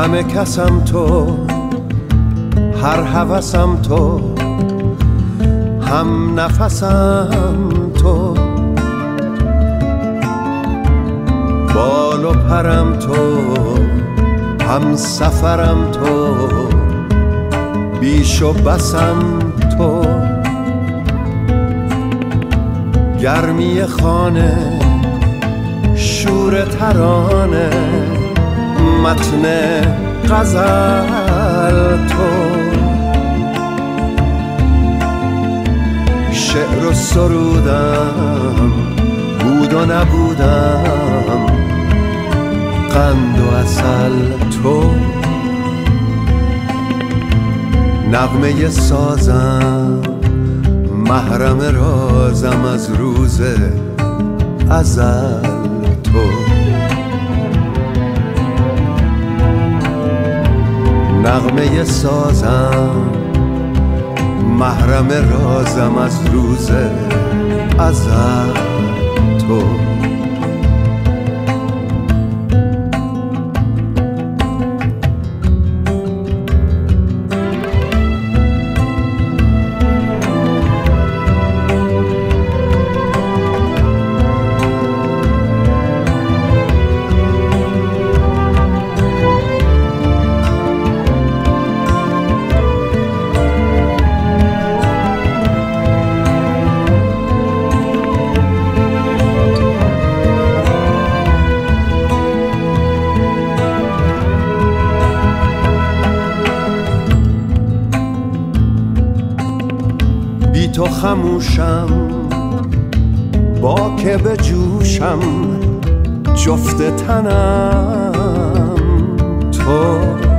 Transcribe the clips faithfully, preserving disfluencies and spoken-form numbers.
همه کسم تو، هر هوسم تو، هم نفسم تو، بال و پرم تو، هم سفرم تو، بیش و بسم تو، گرمی خانه، شور ترانه، متن غزل تو، شعر و سرودم، بود و نبودم، قند و عسل تو، نغمه سازم، محرم رازم از روز ازل تو، نغمه سازم، محرم رازم از روز ازل تو. بی تو خموشم، با که به جوشم، جفت تنم تو،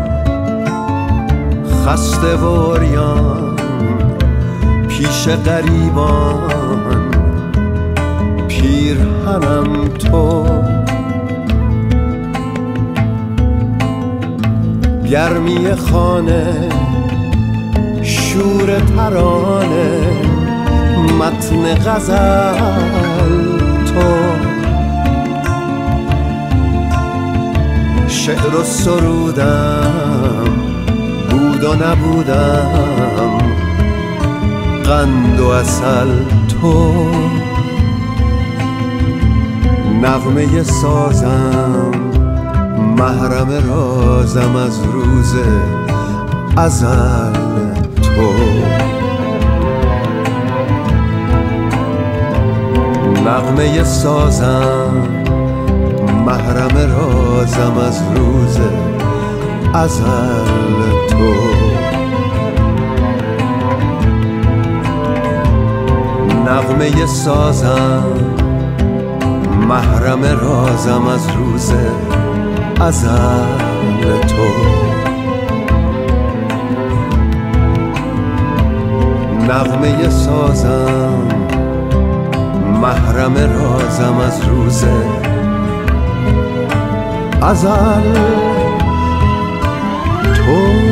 خسته و عریان پیش غریبان، پیرهنم تو، گرمی خانه، شور ترانه، متن غزل تو، شعر و سرودم، بود و نبودم، قند و عسل تو، نغمه سازم، محرم رازم از روز ازل تو، نغمه سازم، محرم رازم از روز ازل تو، نغمه سازم، محرم رازم از روز ازل تو، نغمه سازم، محرم رازم از روز ازل تو.